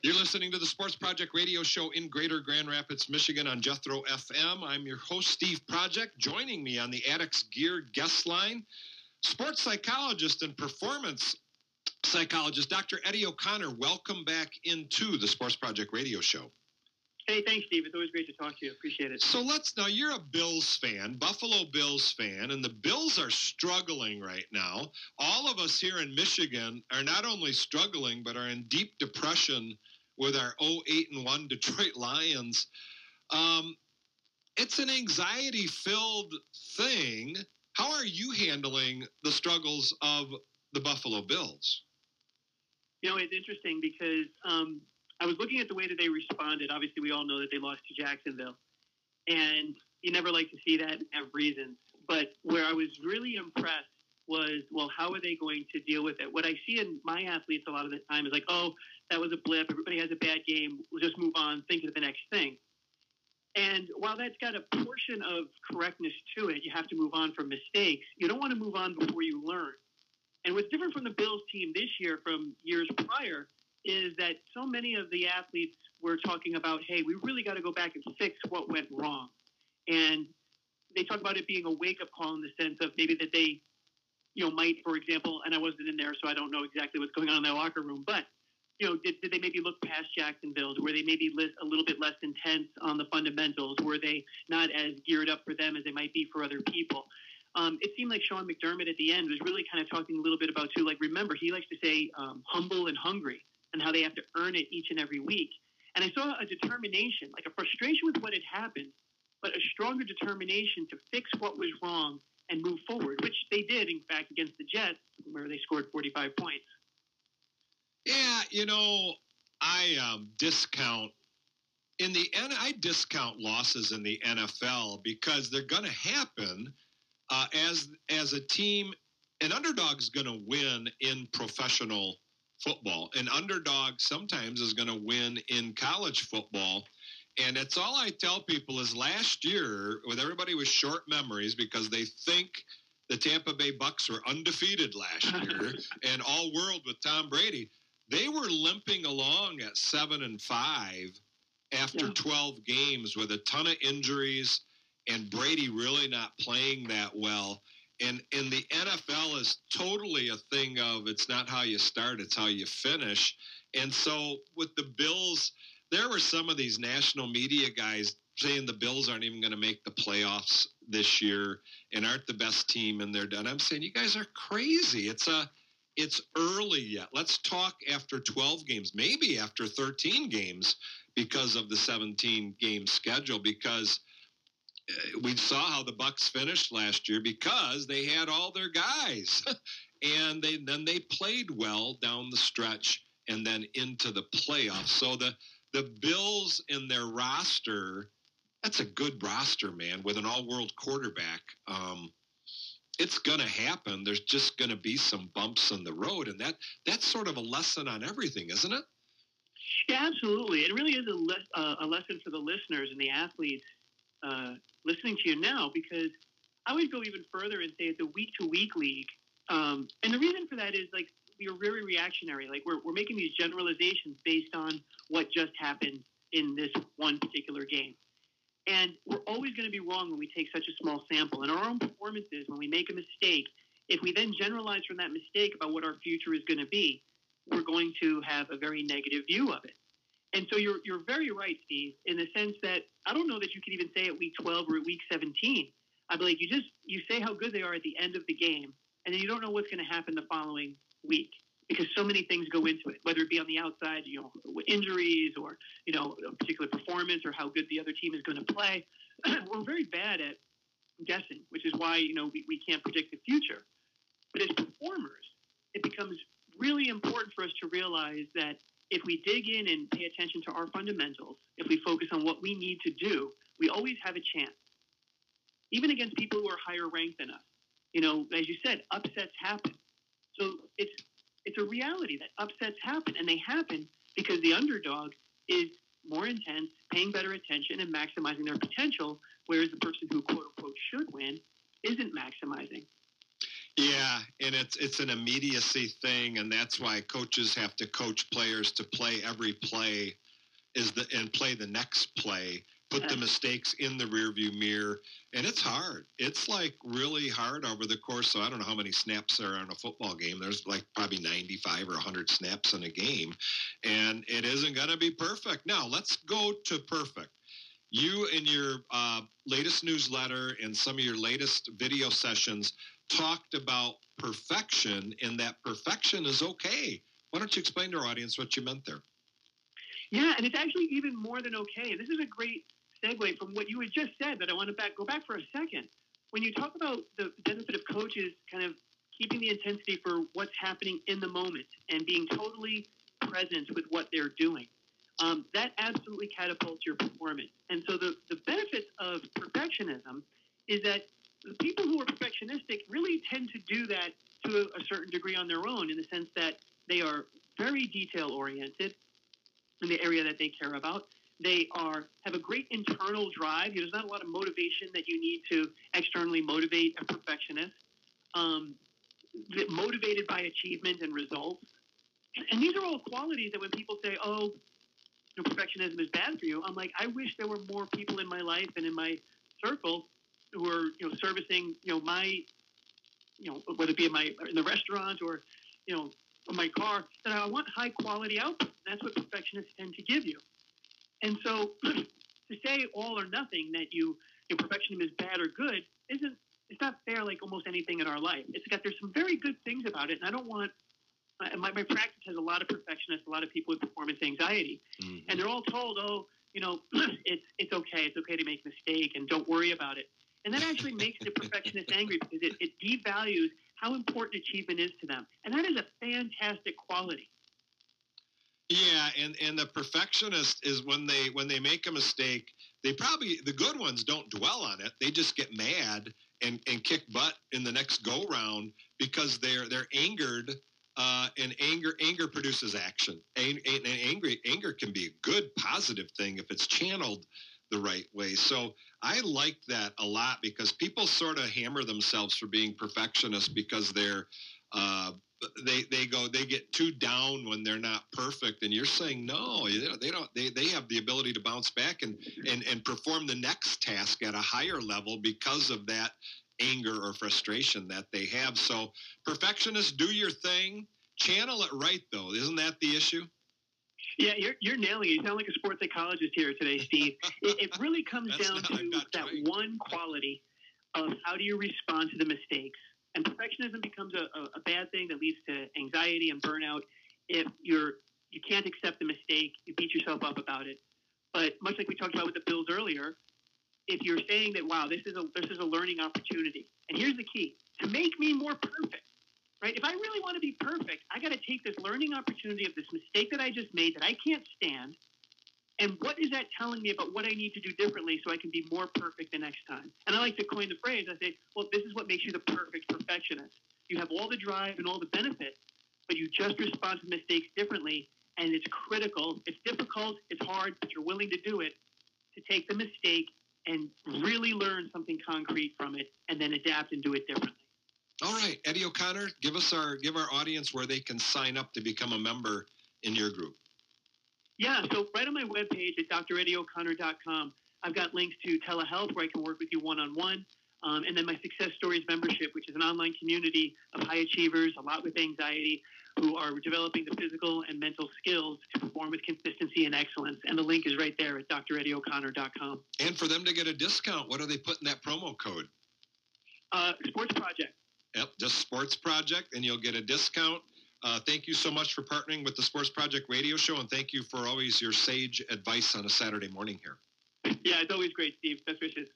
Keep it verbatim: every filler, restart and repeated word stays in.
You're listening to the Sports Project radio show in Greater Grand Rapids, Michigan on Jethro F M. I'm your host, Steve Project. Joining me on the Addicts Gear guest line, sports psychologist and performance psychologist, Doctor Eddie O'Connor. Welcome back into the Sports Project radio show. Hey, thanks, Steve. It's always great to talk to you. Appreciate it. So let's, now you're a Bills fan, Buffalo Bills fan, and the Bills are struggling right now. All of us here in Michigan are not only struggling, but are in deep depression with our oh eight and one Detroit Lions. Um, it's an anxiety-filled thing. How are you handling the struggles of the Buffalo Bills? You know, it's interesting because um, I was looking at the way that they responded. Obviously, we all know that they lost to Jacksonville. And you never like to see that and have reasons. But where I was really impressed was, well, how are they going to deal with it? What I see in my athletes a lot of the time is like, oh, that was a blip. Everybody has a bad game. We'll just move on, think of the next thing. And while that's got a portion of correctness to it, you have to move on from mistakes. You don't want to move on before you learn. And what's different from the Bills team this year from years prior is that so many of the athletes were talking about, hey, we really got to go back and fix what went wrong. And they talk about it being a wake-up call in the sense of maybe that they, you know, might, for example, and I wasn't in there, so I don't know exactly what's going on in their locker room, but, you know, did, did they maybe look past Jacksonville? Were they maybe a little bit less intense on the fundamentals? Were they not as geared up for them as they might be for other people? Um, it seemed like Sean McDermott at the end was really kind of talking a little bit about, too, like, remember, he likes to say um, humble and hungry and how they have to earn it each and every week. And I saw a determination, like a frustration with what had happened, but a stronger determination to fix what was wrong and move forward, which they did, in fact, against the Jets, where they scored forty-five points. Yeah, you know, I um, discount in the N. I discount losses in the N F L because they're going to happen uh, as as a team. An underdog's going to win in professional football. An underdog sometimes is going to win in college football. And it's all I tell people is last year, with everybody with short memories because they think the Tampa Bay Bucks were undefeated last year and all world with Tom Brady, they were limping along at seven and five after yeah. twelve games with a ton of injuries and Brady really not playing that well. And and the N F L is totally a thing of it's not how you start, it's how you finish. And so with the Bills, there were some of these national media guys saying the Bills aren't even going to make the playoffs this year and aren't the best team, and they're done. I'm saying you guys are crazy. It's a it's early yet. Let's talk after twelve games, maybe after thirteen games because of the seventeen game schedule, because we saw how the Bucks finished last year because they had all their guys and they then they played well down the stretch and then into the playoffs. So the the Bills in their roster, that's a good roster, man, with an all-world quarterback. Um, it's going to happen. There's just going to be some bumps in the road, and that that's sort of a lesson on everything, isn't it? Yeah, absolutely. It really is a, le- uh, a lesson for the listeners and the athletes uh, listening to you now, because I would go even further and say it's a week-to-week league. Um, and the reason for that is, like, we are very reactionary. Like, we're we're making these generalizations based on what just happened in this one particular game. And we're always going to be wrong when we take such a small sample. In our own performances, when we make a mistake, if we then generalize from that mistake about what our future is going to be, we're going to have a very negative view of it. And so you're you're very right, Steve, in the sense that I don't know that you can even say at week twelve or at week seventeen. I believe you just you say how good they are at the end of the game, and then you don't know what's going to happen the following week because so many things go into it, whether it be on the outside, you know, injuries or, you know, a particular performance or how good the other team is going to play. We're very bad at guessing, which is why, you know, we, we can't predict the future. But as performers, it becomes really important for us to realize that if we dig in and pay attention to our fundamentals, if we focus on what we need to do, we always have a chance, even against people who are higher ranked than us. You know, as you said, upsets happen. So it's it's a reality that upsets happen, and they happen because the underdog is more intense, paying better attention, and maximizing their potential, whereas the person who, quote-unquote, should win isn't maximizing. Yeah, and it's it's an immediacy thing, and that's why coaches have to coach players to play every play is the and play the next play, put the mistakes in the rearview mirror, and it's hard. It's like really hard over the course. So I don't know how many snaps there are in a football game. There's like probably ninety-five or one hundred snaps in a game, and it isn't going to be perfect. Now let's go to perfect. You in your uh, latest newsletter and some of your latest video sessions talked about perfection, and that perfection is okay. Why don't you explain to our audience what you meant there? Yeah, and it's actually even more than okay. And this is a great segue from what you had just said that I want to back, go back for a second. When you talk about the benefit of coaches kind of keeping the intensity for what's happening in the moment and being totally present with what they're doing, um, that absolutely catapults your performance. And so the, the benefits of perfectionism is that the people who are perfectionistic really tend to do that to a, a certain degree on their own, in the sense that they are very detail-oriented in the area that they care about. They are have a great internal drive. There's not a lot of motivation that you need to externally motivate a perfectionist. Um, motivated by achievement and results. And these are all qualities that when people say, oh, you know, perfectionism is bad for you, I'm like, I wish there were more people in my life and in my circle who are, you know, servicing, you know, my, you know, whether it be in my in the restaurant or, you know, my car, that I want high quality output. That's what perfectionists tend to give you. And so to say all or nothing that you, your perfectionism is bad or good isn't, it's not fair like almost anything in our life. It's got, there's some very good things about it. And I don't want, my, my practice has a lot of perfectionists, a lot of people with performance anxiety. Mm-hmm. And they're all told, oh, you know, it's, it's okay. It's okay to make a mistake and don't worry about it. And that actually makes the perfectionist angry because it, it devalues how important achievement is to them. And that is a fantastic quality. Yeah, and, and the perfectionist is when they when they make a mistake, they probably, the good ones don't dwell on it. They just get mad and, and kick butt in the next go round because they're they're angered, uh, and anger anger produces action. And, and angry anger can be a good positive thing if it's channeled the right way. So I like that a lot because people sort of hammer themselves for being perfectionists because they're uh, they they go they get too down when they're not perfect, and you're saying no, they don't they don't they, they have the ability to bounce back and, and and perform the next task at a higher level because of that anger or frustration that they have. So perfectionists, do your thing, channel it right though. Isn't that the issue? Yeah, you're, you're nailing it. You sound like a sports psychologist here today, Steve. it, it really comes down not, to that trying. one quality of how do you respond to the mistakes. And perfectionism becomes a, a, a bad thing that leads to anxiety and burnout if you're you can't accept the mistake, you beat yourself up about it. But much like we talked about with the Bills earlier, if you're saying that, wow, this is a this is a learning opportunity, and here's the key, to make me more perfect. Right? If I really want to be perfect, I got to take this learning opportunity of this mistake that I just made that I can't stand, and what is that telling me about what I need to do differently so I can be more perfect the next time? And I like to coin the phrase, I say, well, this is what makes you the perfect perfectionist. You have all the drive and all the benefits, but you just respond to mistakes differently, and it's critical. It's difficult, it's hard, but you're willing to do it, to take the mistake and really learn something concrete from it, and then adapt and do it differently. All right, Eddie O'Connor, give us our give our audience where they can sign up to become a member in your group. Yeah, so right on my webpage at d r eddie o'connor dot com, I've got links to telehealth where I can work with you one-on-one, um, and then my Success Stories membership, which is an online community of high achievers, a lot with anxiety, who are developing the physical and mental skills to perform with consistency and excellence. And the link is right there at d r eddie o'connor dot com. And for them to get a discount, what do they put in that promo code? Uh, Sports Project. Yep, just Sports Project, and you'll get a discount. Uh, thank you so much for partnering with the Sports Project radio show, and thank you for always your sage advice on a Saturday morning here. Yeah, it's always great, Steve. Best wishes.